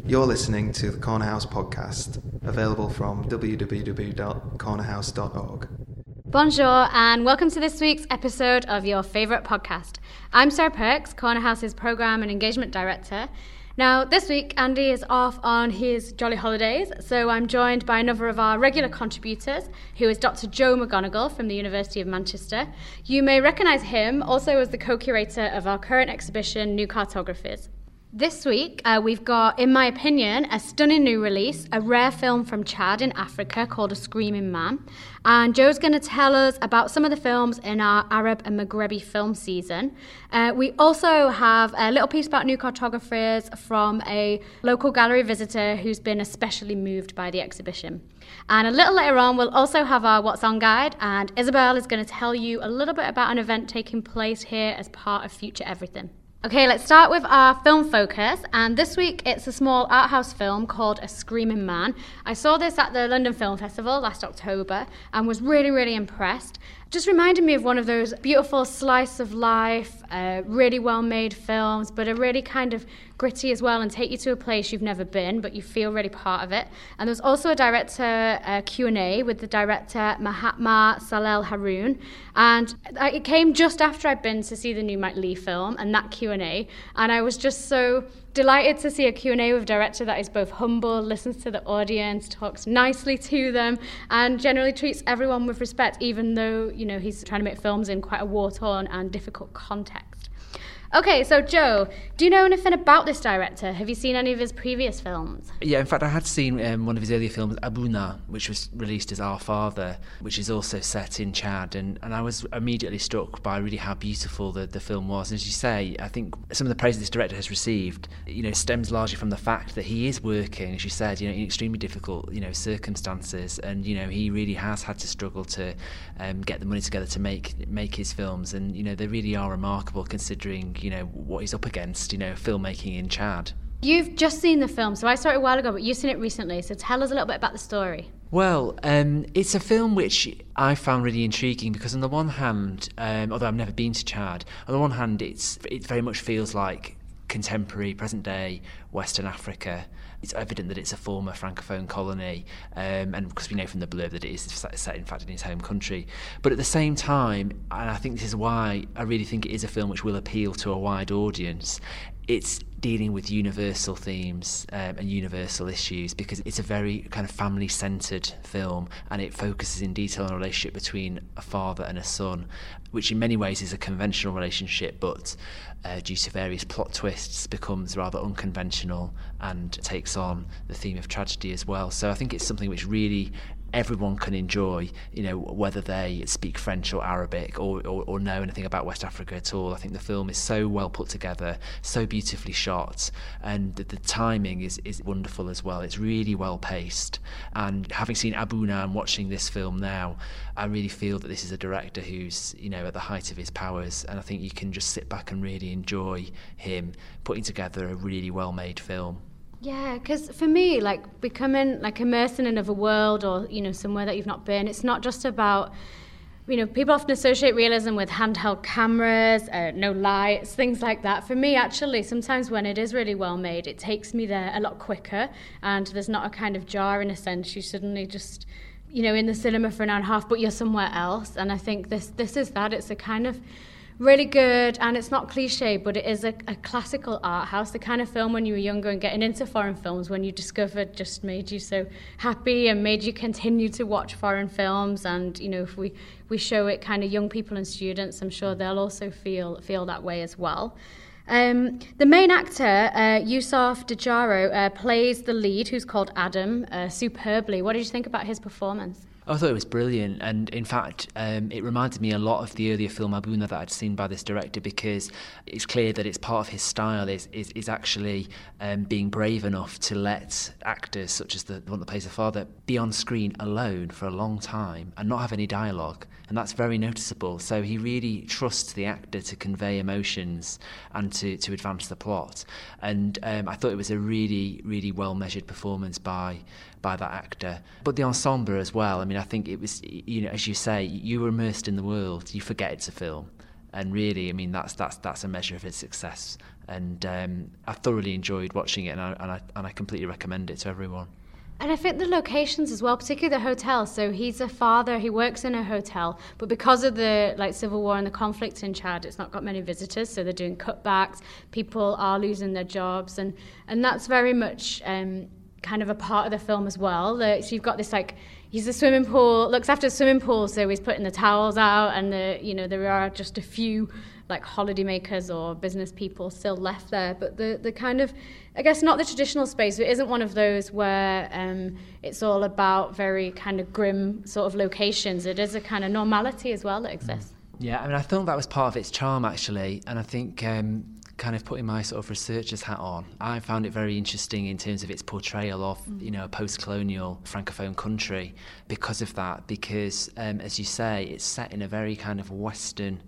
You're listening to the Corner House podcast, available from www.cornerhouse.org. Bonjour and welcome to this week's episode of your favourite podcast. I'm Sarah Perks, Corner House's Programme and Engagement Director. Now, this week, Andy is off on his jolly holidays, so I'm joined by another of our regular contributors, who is Dr. Joe McGonigal from the University of Manchester. You may recognise him also as the co-curator of our current exhibition, New Cartographers. This week, we've got, in my opinion, a stunning new release, a rare film from Chad in Africa called A Screaming Man. And Joe's going to tell us about some of the films in our Arab and Maghrebi film season. We also have a little piece about New Cartographers from a local gallery visitor who's been especially moved by the exhibition. And a little later on, we'll also have our What's On guide, and Isabel is going to tell you a little bit about an event taking place here as part of Future Everything. Okay, let's start with our film focus, and this week it's a small art house film called A Screaming Man. I saw this at the London Film Festival last October and was really impressed. Just reminded me of one of those beautiful slice of life, really well-made films, but are really kind of gritty as well and take you to a place you've never been, but you feel really part of it. And there's also a director Q&A with the director Mahatma Salel Haroon. And it came just after I'd been to see the new Mike Leigh film and that Q&A. And I was just so delighted to see a Q&A with a director that is both humble, listens to the audience, talks nicely to them, and generally treats everyone with respect, even though, you know, he's trying to make films in quite a war-torn and difficult context. Okay, so Joe, do you know anything about this director? Have you seen any of his previous films? Yeah, in fact, I had seen one of his earlier films, Abuna, which was released as Our Father, which is also set in Chad, and I was immediately struck by really how beautiful the film was. And as you say, I think some of the praise this director has received, you know, stems largely from the fact that he is working, as you said, you know, in extremely difficult, you know, circumstances, and you know, he really has had to struggle to get the money together to make his films, and you know, they really are remarkable considering, you know, what he's up against, you know, filmmaking in Chad. You've just seen the film, so I saw it a while ago, but you've seen it recently, so tell us a little bit about the story. Well, it's a film which I found really intriguing because on the one hand, although I've never been to Chad, on the one hand it very much feels like contemporary, present-day Western Africa. It's evident that it's a former Francophone colony, and because we know from the blurb that it is set, in fact, in his home country. But at the same time, and I think this is why I really think it is a film which will appeal to a wide audience, it's dealing with universal themes and universal issues because it's a very kind of family-centred film, and it focuses in detail on a relationship between a father and a son, which in many ways is a conventional relationship, but due to various plot twists becomes rather unconventional and takes on the theme of tragedy as well. So I think it's something which really everyone can enjoy, you know, whether they speak French or Arabic or know anything about West Africa at all. I think the film is so well put together, so beautifully shot, and the timing is wonderful as well. It's really well paced, and having seen Abuna and watching this film now, I really feel that this is a director who's, you know, at the height of his powers, and I think you can just sit back and really enjoy him putting together a really well made film. Yeah, because for me, like, becoming, like, immersed in another world or, you know, somewhere that you've not been, it's not just about, you know, people often associate realism with handheld cameras, no lights, things like that. For me, actually, sometimes when it is really well made, it takes me there a lot quicker, and there's not a kind of jar in a sense. You suddenly just, you know, in the cinema for an hour and a half, but you're somewhere else. And I think this is that. It's a kind of really good, and it's not cliche, but it is a classical art house, the kind of film when you were younger and getting into foreign films, when you discovered, just made you so happy and made you continue to watch foreign films. And you know, if we show it kind of young people and students, I'm sure they'll also feel that way as well. The main actor, Youssouf Djaro, plays the lead, who's called Adam, superbly. What did you think about his performance? I thought it was brilliant, and in fact it reminded me a lot of the earlier film Abuna that I'd seen by this director, because it's clear that it's part of his style is actually being brave enough to let actors such as the one that plays the father be on screen alone for a long time and not have any dialogue, and that's very noticeable. So he really trusts the actor to convey emotions and to advance the plot, and I thought it was a really, really well measured performance by that actor. But the ensemble as well, I mean, I think it was, you know, as you say, you were immersed in the world, you forget it's a film. And really, I mean, that's a measure of its success. And I thoroughly enjoyed watching it, and I completely recommend it to everyone. And I think the locations as well, particularly the hotel. So he's a father, he works in a hotel, but because of the civil war and the conflict in Chad, it's not got many visitors, so they're doing cutbacks, people are losing their jobs, and that's very much kind of a part of the film as well. So you've got this he's a swimming pool, looks after a swimming pool, so he's putting the towels out, and there are just a few holidaymakers or business people still left there, but the kind of, I guess, not the traditional space. It isn't one of those where it's all about very kind of grim sort of locations. It is a kind of normality as well that exists. Yeah, I mean, I thought that was part of its charm, actually, and I think kind of putting my sort of researcher's hat on, I found it very interesting in terms of its portrayal of, a post-colonial francophone country because of that, because as you say, it's set in a very kind of Western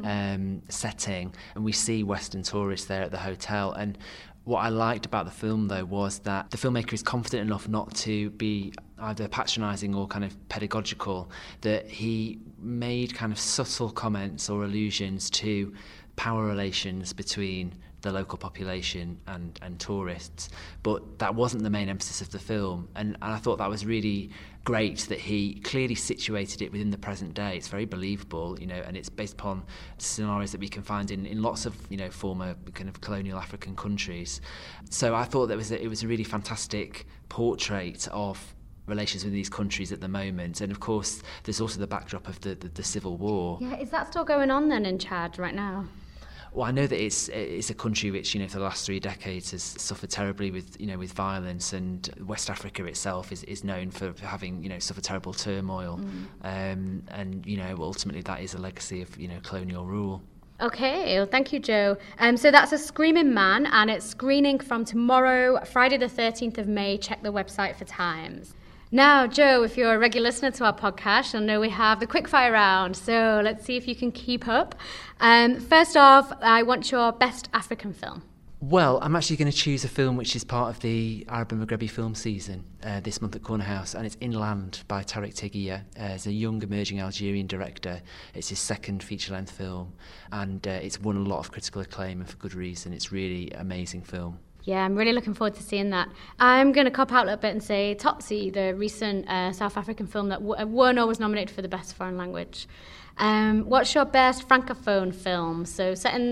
setting, and we see Western tourists there at the hotel. And what I liked about the film, though, was that the filmmaker is confident enough not to be either patronising or kind of pedagogical, that he made kind of subtle comments or allusions to power relations between the local population and tourists, but that wasn't the main emphasis of the film, and I thought that was really great that he clearly situated it within the present day. It's very believable, and it's based upon scenarios that we can find in lots of former kind of colonial African countries. So I thought that it was a really fantastic portrait of relations with these countries at the moment, and of course there's also the backdrop of the civil war. Yeah, is that still going on then in Chad right now? Well, I know that it's a country which, for the last 3 decades has suffered terribly with violence, and West Africa itself is known for having, suffered terrible turmoil. And, ultimately that is a legacy of, colonial rule. Okay, well, thank you, Joe. So that's A Screaming Man, and it's screening from tomorrow, Friday the 13th of May. Check the website for times. Now, Joe, if you're a regular listener to our podcast, you'll know we have the quickfire round. So let's see if you can keep up. First off, I want your best African film. Well, I'm actually going to choose a film which is part of the Arab and Maghrebi film season this month at Corner House, and it's Inland by Tarek Teguia. He's a young emerging Algerian director. It's his second feature-length film, and it's won a lot of critical acclaim, and for good reason. It's really an amazing film. Yeah, I'm really looking forward to seeing that. I'm going to cop out a little bit and say Tsotsi, the recent South African film that won or was nominated for the best foreign language. What's your best francophone film? So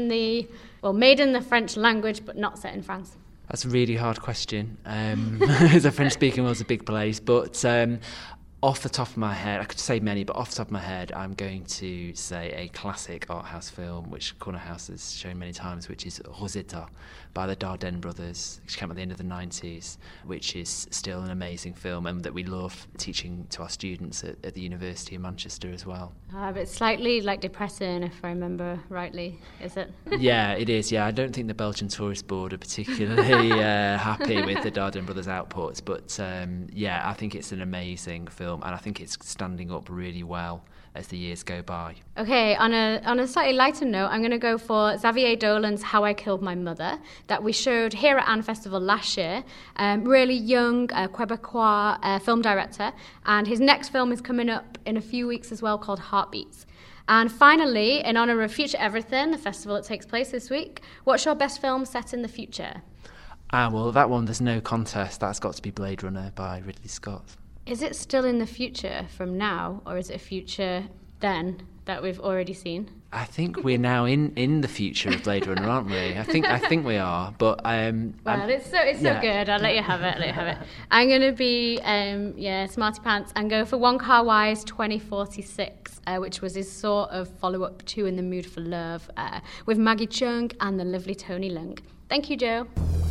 made in the French language, but not set in France. That's a really hard question. The French-speaking world's a big place, but off the top of my head, I could say many, but off the top of my head, I'm going to say a classic art house film, which Corner House has shown many times, which is Rosetta by the Dardenne brothers, which came at the end of the 90s, which is still an amazing film and that we love teaching to our students at the University of Manchester as well. But it's slightly depressing, if I remember rightly, is it? Yeah, it is, yeah. I don't think the Belgian Tourist Board are particularly happy with the Dardenne brothers' outputs, but I think it's an amazing film, and I think it's standing up really well as the years go by. Okay, on a slightly lighter note, I'm going to go for Xavier Dolan's How I Killed My Mother, that we showed here at Anne Festival last year. Really young Quebecois film director, and his next film is coming up in a few weeks as well, called Heartbeats. And finally, in honour of Future Everything, the festival that takes place this week, what's your best film set in the future? Well, that one, there's no contest. That's got to be Blade Runner by Ridley Scott. Is it still in the future from now, or is it a future then that we've already seen? I think we're now in the future of Blade Runner, aren't we? I think we are, but it's so good. I'll let you have it. I'm going to be smarty pants and go for Wong Kar-wai's 2046, which was his sort of follow-up to In the Mood for Love, with Maggie Cheung and the lovely Tony Leung. Thank you, Joe.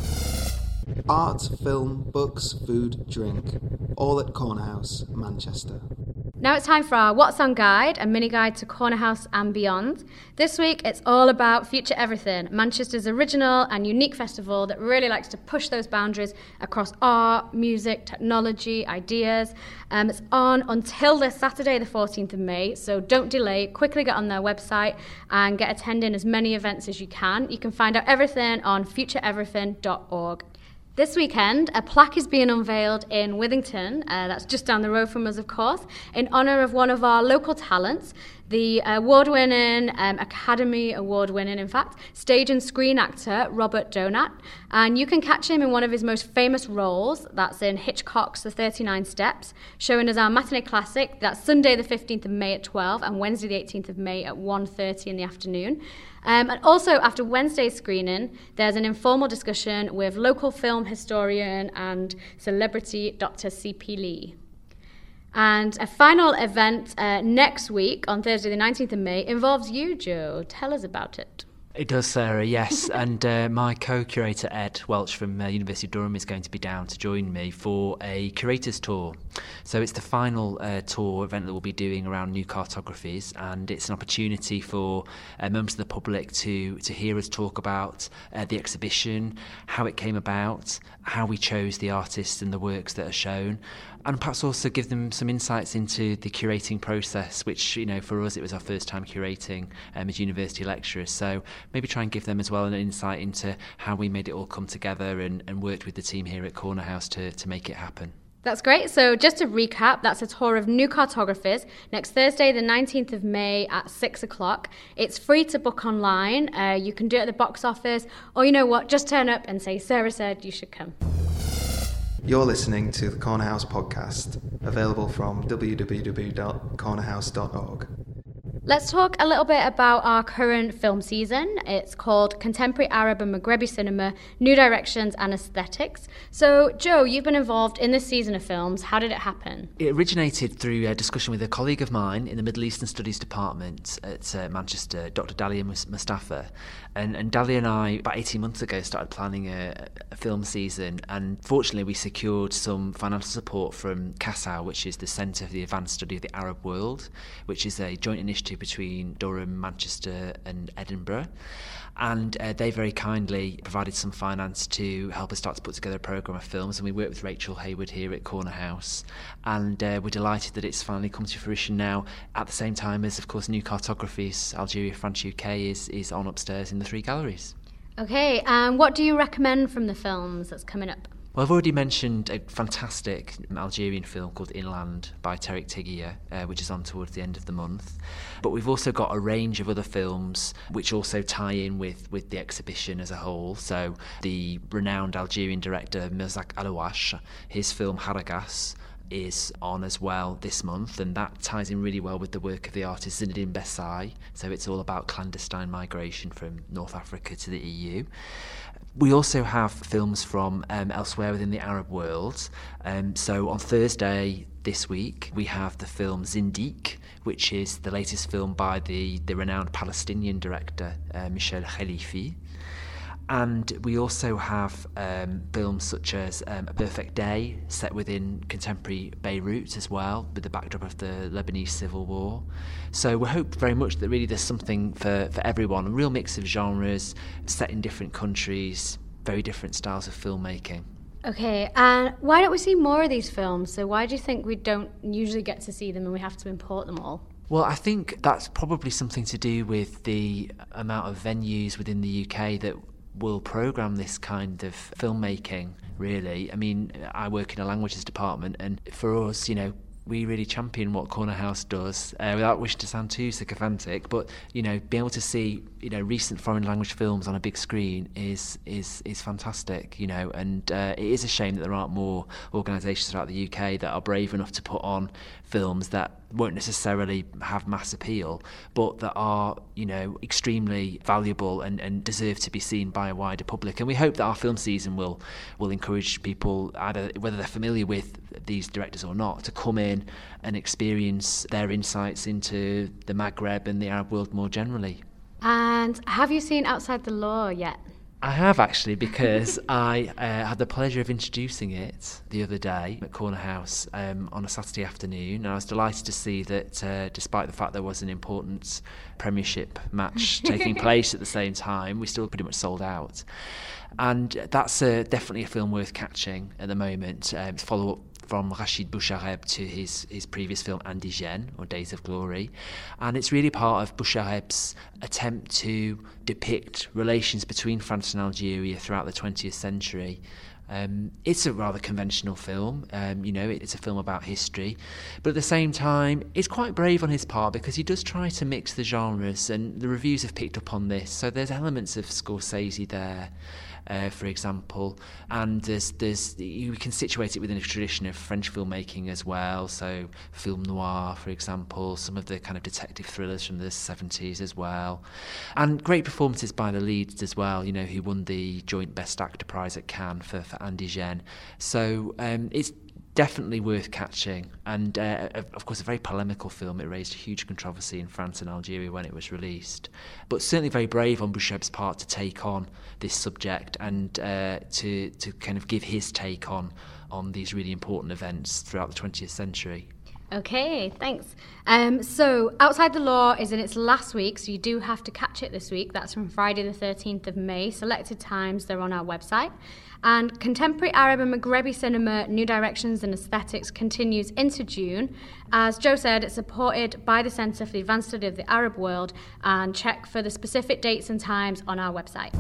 Art, film, books, food, drink. All at Corner House, Manchester. Now it's time for our What's On Guide, a mini guide to Corner House and beyond. This week it's all about Future Everything, Manchester's original and unique festival that really likes to push those boundaries across art, music, technology, ideas. It's on until this Saturday the 14th of May, so don't delay. Quickly get on their website and get attending as many events as you can. You can find out everything on futureeverything.org. This weekend, a plaque is being unveiled in Withington, that's just down the road from us, of course, in honour of one of our local talents. the award-winning, Academy Award-winning, in fact, stage and screen actor Robert Donat. And you can catch him in one of his most famous roles. That's in Hitchcock's The 39 Steps, showing as our matinee classic. That's Sunday the 15th of May at 12 and Wednesday the 18th of May at 1:30 in the afternoon. And also, after Wednesday's screening, there's an informal discussion with local film historian and celebrity Dr. C.P. Lee. And a final event next week, on Thursday the 19th of May, involves you, Joe. Tell us about it. It does, Sarah, yes. And my co-curator, Ed Welch from University of Durham, is going to be down to join me for a curators tour. So it's the final tour event that we'll be doing around new cartographies, and it's an opportunity for members of the public to hear us talk about the exhibition, how it came about, how we chose the artists and the works that are shown, and perhaps also give them some insights into the curating process, which, you know, for us, it was our first time curating as university lecturers. So maybe try and give them as well an insight into how we made it all come together and worked with the team here at Corner House to make it happen. That's great. So just to recap, that's a tour of new cartographies next Thursday, the 19th of May at 6 o'clock. It's free to book online. You can do it at the box office, or you know what, just turn up and say, Sarah said you should come. You're listening to the Corner House podcast, available from www.cornerhouse.org. Let's talk a little bit about our current film season. It's called Contemporary Arab and Maghrebi Cinema, New Directions and Aesthetics. So, Joe, you've been involved in this season of films. How did it happen? It originated through a discussion with a colleague of mine in the Middle Eastern Studies Department at Manchester, Dr. Dalia Mustafa. And Dalia and I, about 18 months ago, started planning a film season, and fortunately we secured some financial support from CASAO, which is the Centre for the Advanced Study of the Arab World, which is a joint initiative between Durham, Manchester and Edinburgh. And they very kindly provided some finance to help us start to put together a programme of films, and we worked with Rachel Hayward here at Corner House, and we're delighted that it's finally come to fruition now, at the same time as, of course, New Cartographies Algeria France UK is on upstairs in the 3 galleries. Okay, and what do you recommend from the films that's coming up? Well, I've already mentioned a fantastic Algerian film called Inland by Tariq Tegia, which is on towards the end of the month. But we've also got a range of other films which also tie in with the exhibition as a whole. So the renowned Algerian director Mirzak Alouache, his film Haragas is on as well this month, and that ties in really well with the work of the artist Zinedine Bessai. So it's all about clandestine migration from North Africa to the EU. We also have films from elsewhere within the Arab world. So on Thursday this week, we have the film Zindiq, which is the latest film by the renowned Palestinian director Michel Khalifi. And we also have films such as A Perfect Day, set within contemporary Beirut as well, with the backdrop of the Lebanese civil war. So we hope very much that really there's something for everyone, a real mix of genres, set in different countries, very different styles of filmmaking. Okay, and why don't we see more of these films? So why do you think we don't usually get to see them and we have to import them all? Well, I think that's probably something to do with the amount of venues within the UK that will programme this kind of filmmaking, really. I mean, I work in a languages department, and for us, you know, we really champion what Corner House does, without wishing to sound too sycophantic, but, you know, being able to see, you know, recent foreign language films on a big screen is fantastic, you know, and it is a shame that there aren't more organisations throughout the UK that are brave enough to put on films that won't necessarily have mass appeal, but that are, you know, extremely valuable and deserve to be seen by a wider public. And we hope that our film season will encourage people, either whether they're familiar with these directors or not, to come in and experience their insights into the Maghreb and the Arab world more generally. And have you seen Outside the Law yet? I have, actually, because I had the pleasure of introducing it the other day at Corner House on a Saturday afternoon. And I was delighted to see that despite the fact there was an important Premiership match taking place at the same time, we still pretty much sold out. And that's definitely a film worth catching at the moment. It's follow-up from Rachid Bouchareb to his previous film Indigène, or Days of Glory. And it's really part of Bouchareb's attempt to depict relations between France and Algeria throughout the 20th century. It's a rather conventional film, it's a film about history, but at the same time, it's quite brave on his part because he does try to mix the genres, and the reviews have picked up on this. So there's elements of Scorsese there, for example, and you can situate it within a tradition of French filmmaking as well. So film noir, for example, some of the kind of detective thrillers from the 70s as well, and great performances by the leads as well. Who won the joint Best Actor prize at Cannes for Andy Jen. So it's definitely worth catching, and of course a very polemical film. It raised a huge controversy in France and Algeria when it was released, but certainly very brave on Boucheb's part to take on this subject and to kind of give his take on these really important events throughout the 20th century. Okay, thanks. So Outside the Law is in its last week, so you do have to catch it this week. That's from Friday the 13th of May. Selected times, they're on our website. And Contemporary Arab and Maghrebi Cinema, New Directions and Aesthetics continues into June. As Joe said, it's supported by the Centre for the Advanced Study of the Arab World, and check for the specific dates and times on our website.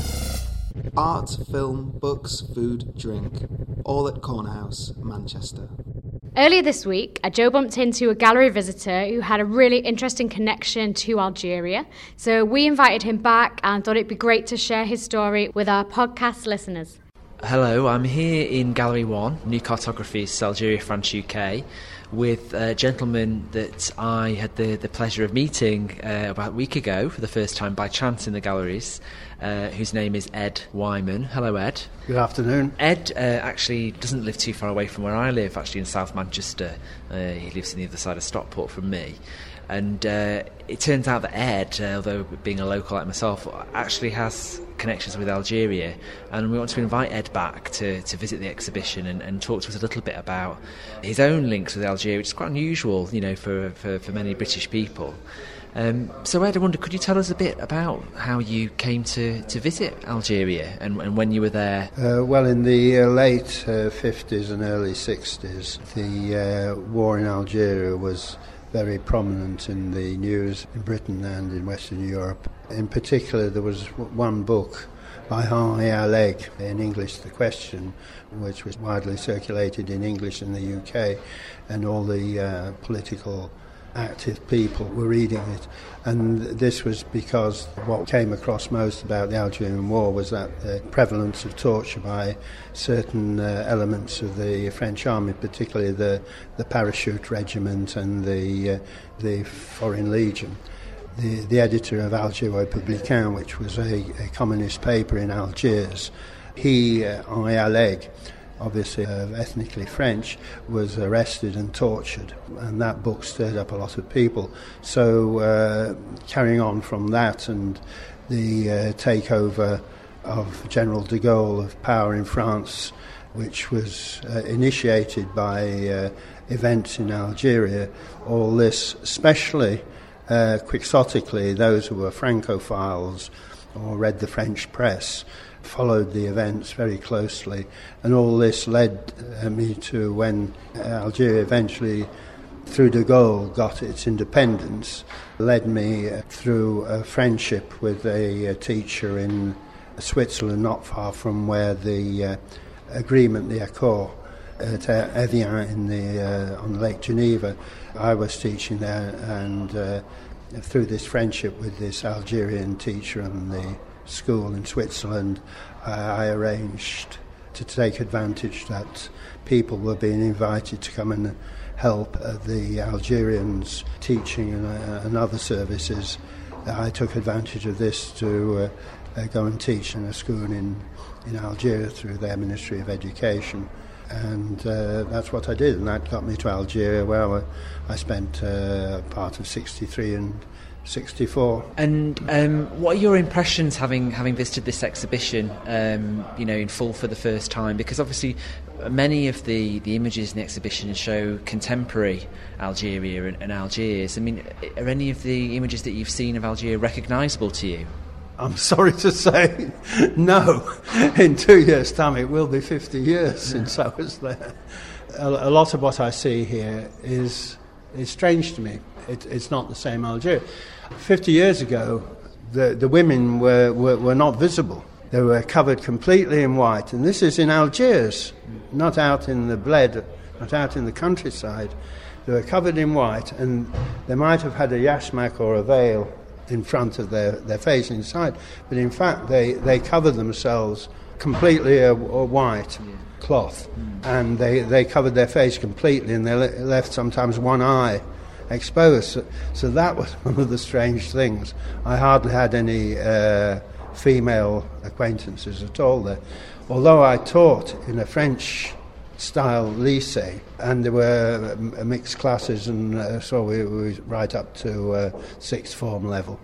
Art, film, books, food, drink. All at Corner House, Manchester. Earlier this week, Joe bumped into a gallery visitor who had a really interesting connection to Algeria. So we invited him back and thought it'd be great to share his story with our podcast listeners. Hello, I'm here in Gallery 1, New Cartographies, Algeria, France, UK, with a gentleman that I had the pleasure of meeting about a week ago for the first time by chance in the galleries, whose name is Ed Wyman. Hello, Ed. Good afternoon. Ed actually doesn't live too far away from where I live, actually in South Manchester. He lives on the other side of Stockport from me. And it turns out that Ed, although being a local like myself, actually has connections with Algeria, and we want to invite Ed back to visit the exhibition and talk to us a little bit about his own links with Algeria, which is quite unusual, for many British people. So Ed, I wonder, could you tell us a bit about how you came to visit Algeria and when you were there? Well, in the late 50s and early 60s, the war in Algeria was very prominent in the news in Britain and in Western Europe. In particular, there was one book by Henri Alleg, in English, The Question, which was widely circulated in English in the UK, and all the political active people were reading it. And this was because what came across most about the Algerian War was that the prevalence of torture by certain elements of the French army, particularly the Parachute Regiment and the Foreign Legion. The editor of Alger Républicain, which was a communist paper in Algiers, Henri Alleg, obviously ethnically French, was arrested and tortured, and that book stirred up a lot of people. So carrying on from that and the takeover of General de Gaulle of power in France, which was initiated by events in Algeria, all this, especially quixotically, those who were Francophiles or read the French press, followed the events very closely, and all this led me to when Algeria eventually, through de Gaulle, got its independence, led me through a friendship with a teacher in Switzerland, not far from where the agreement, the Accord, at Evian on Lake Geneva. I was teaching there, and through this friendship with this Algerian teacher on the school in Switzerland, I arranged to take advantage that people were being invited to come and help the Algerians teaching and other services. I took advantage of this to go and teach in a school in Algeria through their Ministry of Education, and that's what I did, and that got me to Algeria, where I spent part of 63 and 64. And what are your impressions having visited this exhibition, in full for the first time? Because obviously many of the images in the exhibition show contemporary Algeria and Algiers. I mean, are any of the images that you've seen of Algeria recognisable to you? I'm sorry to say, no. In 2 years' time, it will be 50 years since I was there. A lot of what I see here is strange to me. It's not the same Algeria. 50 years ago, the women were not visible They were covered completely in white, and this is in Algiers, not out in the bled, not out in the countryside. They were covered in white, and they might have had a yashmak or a veil in front of their face inside, but in fact they covered themselves completely a white cloth, and they covered their face completely, and they left sometimes one eye exposed. So that was one of the strange things. I hardly had any female acquaintances at all there, although I taught in a French-style lycée, and there were mixed classes, and so we were right up to sixth form level.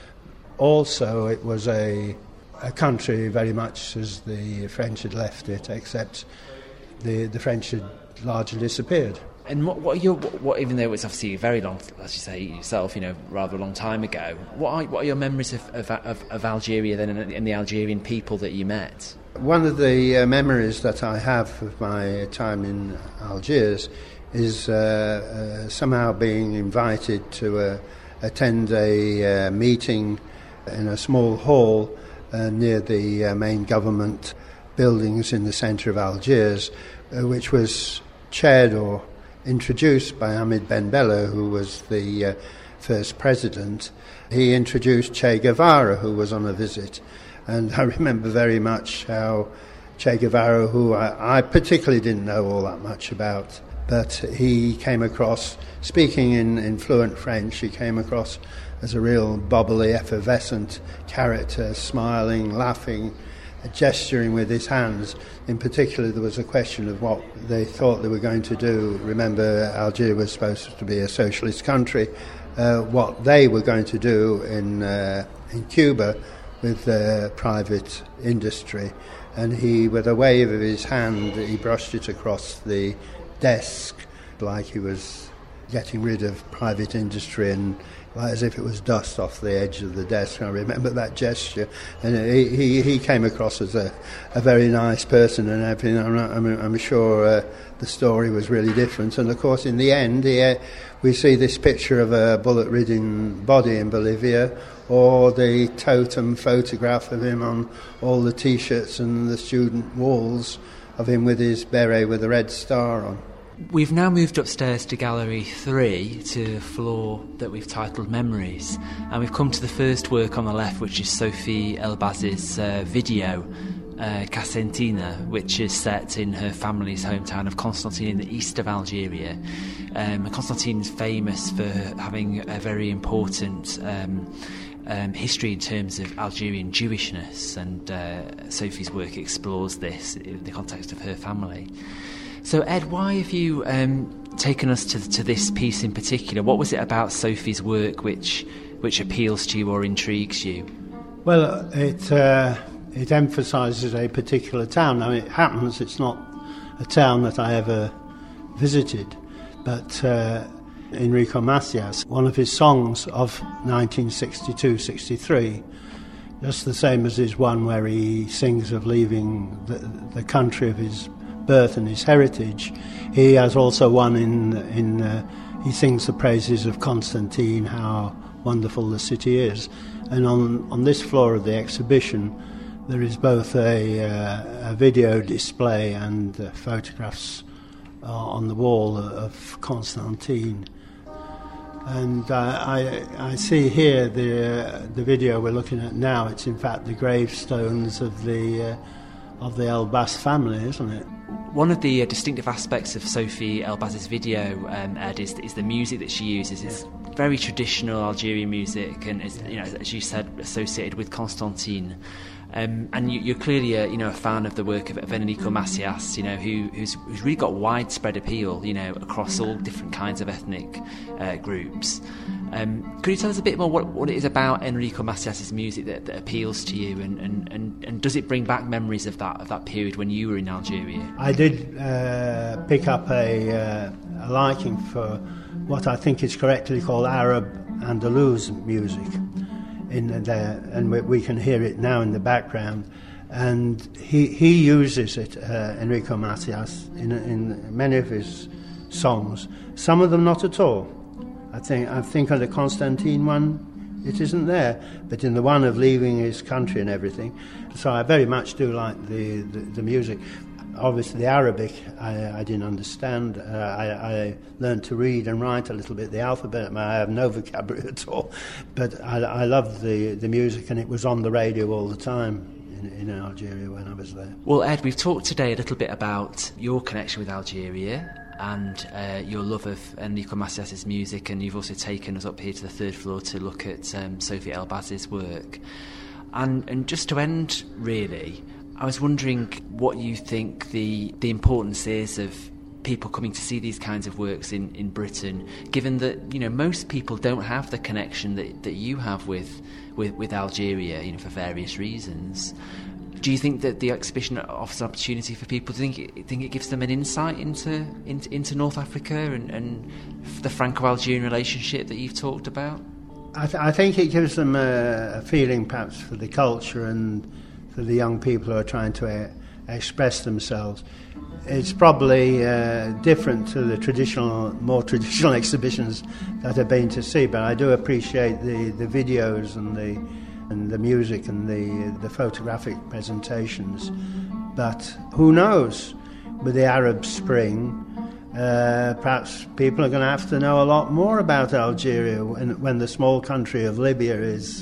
Also, it was a country very much as the French had left it, except the French had largely disappeared. And what even though it's obviously very long, as you say yourself, rather a long time ago, what are your memories of Algeria then, and the Algerian people that you met? One of the memories that I have of my time in Algiers is somehow being invited to attend a meeting in a small hall near the main government buildings in the centre of Algiers, which was chaired or introduced by Ahmed Ben Bella, who was the first president. He introduced Che Guevara, who was on a visit. And I remember very much how Che Guevara, who I particularly didn't know all that much about, but he came across, speaking in fluent French, he came across as a real bubbly, effervescent character, smiling, laughing, gesturing with his hands. In particular, there was a question of what they thought they were going to do. Remember, Algeria was supposed to be a socialist country. What they were going to do in Cuba with private industry. And he, with a wave of his hand, he brushed it across the desk like he was getting rid of private industry, and as if it was dust off the edge of the desk. I remember that gesture, and he came across as a very nice person and everything. I'm sure the story was really different, and of course in the end we see this picture of a bullet-ridden body in Bolivia, or the totem photograph of him on all the T-shirts and the student walls of him with his beret with a red star on. We've now moved upstairs to Gallery 3, to the floor that we've titled Memories, and we've come to the first work on the left, which is Sophie Elbaz's video, Cassentina, which is set in her family's hometown of Constantine in the east of Algeria. Constantine is famous for having a very important history in terms of Algerian Jewishness, and Sophie's work explores this in the context of her family. So, Ed, why have you taken us to this piece in particular? What was it about Sophie's work which appeals to you or intrigues you? Well, it emphasises a particular town. I mean, it happens it's not a town that I ever visited, but Enrico Macias, one of his songs of 1962-63, just the same as his one where he sings of leaving the country of his birth and his heritage. He has also one he sings the praises of Constantine, how wonderful the city is. And on this floor of the exhibition there is both a video display and photographs on the wall of Constantine. And I see here the video we're looking at now. It's in fact the gravestones of the Elbaz family, isn't it? One of the distinctive aspects of Sophie Elbaz's video, Ed, is the music that she uses. It's very traditional Algerian music, and is, as you said, associated with Constantine. And you're clearly a fan of the work of Enrico Macias, who's really got widespread appeal, across all different kinds of ethnic groups. Could you tell us a bit more what it is about Enrico Macias's music that appeals to you, and does it bring back memories of that period when you were in Algeria? I did pick up a liking for what I think is correctly called Arab Andalus music in there, and we can hear it now in the background. And he uses it, Enrico Macias, in many of his songs. Some of them not at all. I think of the Constantine one, It isn't there, but in the one of leaving his country and everything. So I very much do like the music. Obviously, the Arabic I didn't understand. I learned to read and write a little bit. The alphabet, I have no vocabulary at all. But I loved the music, and it was on the radio all the time in Algeria when I was there. Well, Ed, we've talked today a little bit about your connection with Algeria and your love of Enrico Macias's music, and you've also taken us up here to the third floor to look at Sophie Elbaz's work. And just to end, really, I was wondering what you think the importance is of people coming to see these kinds of works in Britain, given that, you know, most people don't have the connection that you have with Algeria, you know, for various reasons. Do you think that the exhibition offers an opportunity for people? Do you think it gives them an insight into North Africa and the Franco-Algerian relationship that you've talked about? I think it gives them a feeling perhaps for the culture and for the young people who are trying to express themselves. It's probably different to the more traditional exhibitions that I've been to see, but I do appreciate the videos and the music and the photographic presentations. But who knows, with the Arab Spring, perhaps people are going to have to know a lot more about Algeria when the small country of Libya is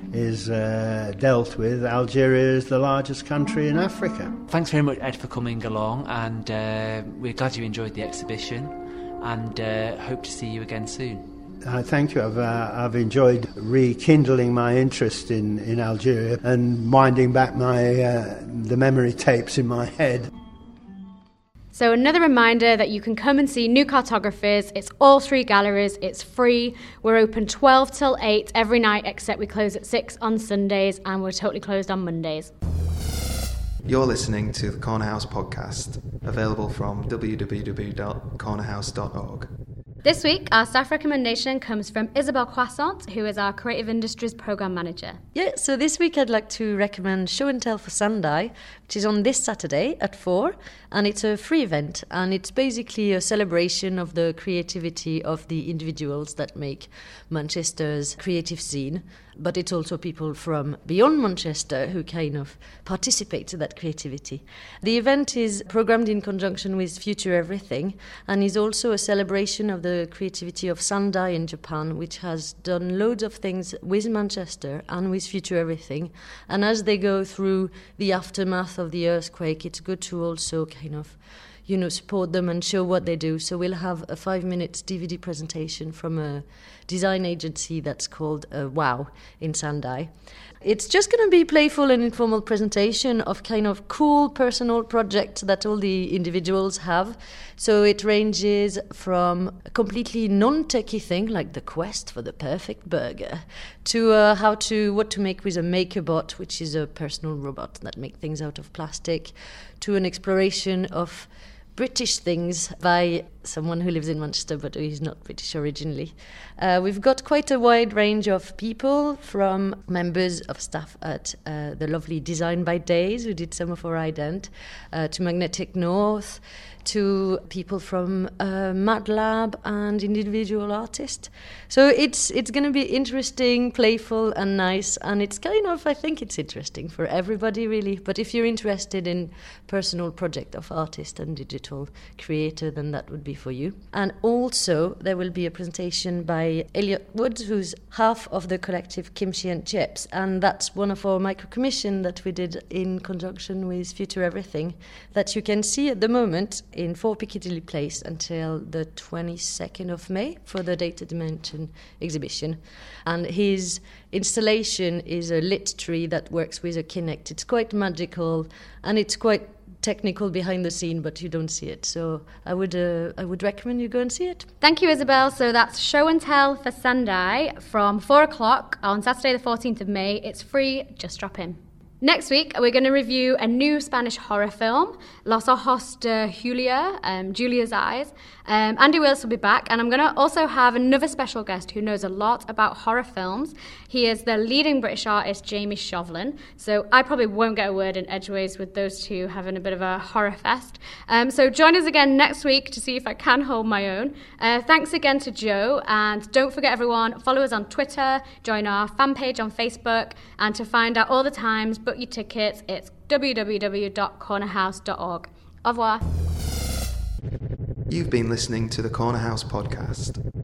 dealt with. Algeria is the largest country in Africa. Thanks very much, Ed, for coming along, and we're glad you enjoyed the exhibition, and hope to see you again soon. Thank you. I've enjoyed rekindling my interest in Algeria and winding back the memory tapes in my head. So another reminder that you can come and see New Cartographers. It's all 3 galleries. It's free. We're open 12 till 8 every night, except we close at 6 on Sundays, and we're totally closed on Mondays. You're listening to the Corner House podcast, available from www.cornerhouse.org. This week, our staff recommendation comes from Isabelle Croissant, who is our Creative Industries Programme Manager. Yeah, so this week I'd like to recommend Show and Tell for Sandai, which is on this Saturday at 4, and it's a free event, and it's basically a celebration of the creativity of the individuals that make Manchester's creative scene, but it's also people from beyond Manchester who kind of participate in that creativity. The event is programmed in conjunction with Future Everything, and is also a celebration of the creativity of Sandai in Japan, which has done loads of things with Manchester and with Future Everything. And as they go through the aftermath of the earthquake, it's good to also kind of, you know, support them and show what they do. So we'll have a 5-minute DVD presentation from a design agency that's called Wow in Sandai. It's just going to be playful and informal presentation of kind of cool personal projects that all the individuals have. So it ranges from a completely non-techie thing like the quest for the perfect burger to what to make with a MakerBot, which is a personal robot that makes things out of plastic, to an exploration of British things by someone who lives in Manchester but who is not British originally. We've got quite a wide range of people, from members of staff at the lovely Design by Days, who did some of our ident, to Magnetic North, to people from MATLAB and individual artists. So it's going to be interesting, playful and nice, and it's kind of, I think it's interesting for everybody really. But if you're interested in personal project of artist and digital creator, then that would be for you. And also there will be a presentation by Elliot Woods, who's half of the collective Kimchi and Chips, and that's one of our micro commission that we did in conjunction with Future Everything, that you can see at the moment in 4 Piccadilly Place until the 22nd of May for the Data Dimension exhibition. And his installation is a lit tree that works with a Kinect. It's quite magical and it's quite technical behind the scene, but you don't see it. So I would recommend you go and see it. Thank you, Isabel. So that's Show and Tell for Sandai from 4 o'clock on Saturday the 14th of May. It's free, just drop in. Next week, we're going to review a new Spanish horror film, Los Ojos de Julia, Julia's Eyes. Andy Willis will be back, and I'm going to also have another special guest who knows a lot about horror films. He is the leading British artist, Jamie Shovlin. So I probably won't get a word in edgeways with those two having a bit of a horror fest. So join us again next week to see if I can hold my own. Thanks again to Joe, and don't forget everyone, follow us on Twitter, join our fan page on Facebook, and to find out all the times, book your tickets, it's www.cornerhouse.org. Au revoir. You've been listening to the Corner House podcast.